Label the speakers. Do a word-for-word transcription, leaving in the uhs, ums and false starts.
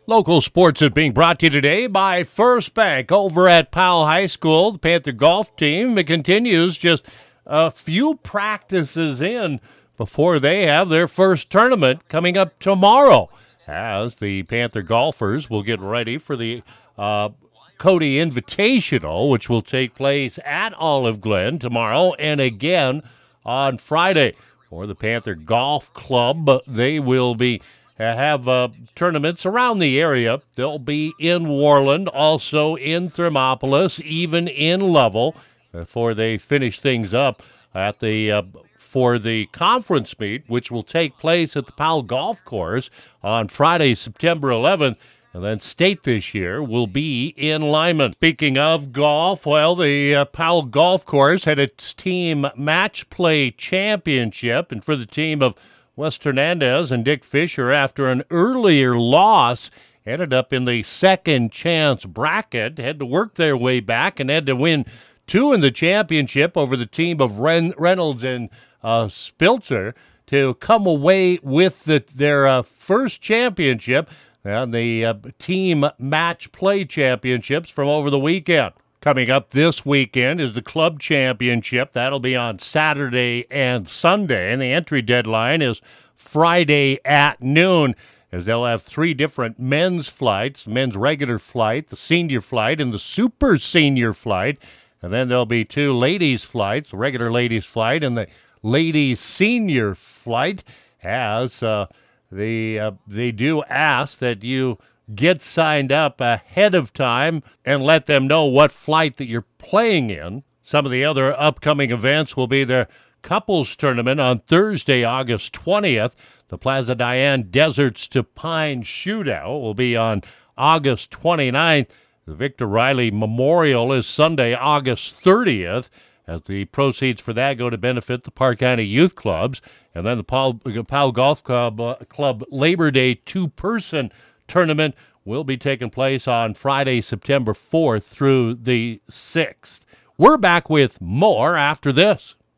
Speaker 1: Local sports is being brought to you today by First Bank over at Powell High School. The Panther golf team continues just a few practices in before they have their first tournament coming up tomorrow, as the Panther golfers will get ready for the uh, Cody Invitational, which will take place at Olive Glen tomorrow and again on Friday. For the Panther Golf Club, they will be have uh, tournaments around the area. They'll be in Worland, also in Thermopolis, even in Lovell, before they finish things up at the uh, for the conference meet, which will take place at the Powell Golf Course on Friday, September eleventh. And then state this year will be in Lyman. Speaking of golf, well, the uh, Powell Golf Course had its team match play championship, and for the team of West Hernandez and Dick Fisher, after an earlier loss, ended up in the second chance bracket, had to work their way back and had to win two in the championship over the team of Ren- Reynolds and uh, Spilzer to come away with the, their uh, first championship and the uh, team match play championships from over the weekend. Coming up this weekend is the club championship. That'll be on Saturday and Sunday, and the entry deadline is Friday at noon, as they'll have three different men's flights, men's regular flight, the senior flight, and the super senior flight. And then there'll be two ladies' flights, the regular ladies' flight and the ladies' senior flight, as uh, the, uh, they do ask that you get signed up ahead of time and let them know what flight that you're playing in. Some of the other upcoming events will be the couples tournament on Thursday, August twentieth. The Plaza Diane Deserts to Pine Shootout will be on August twenty-ninth. The Victor Riley Memorial is Sunday, August thirtieth, as the proceeds for that go to benefit the Park County Youth Clubs. And then the Powell, Powell Golf Club, uh, Club Labor Day two-person tournament will be taking place on Friday, September fourth through the sixth. We're back with more after this.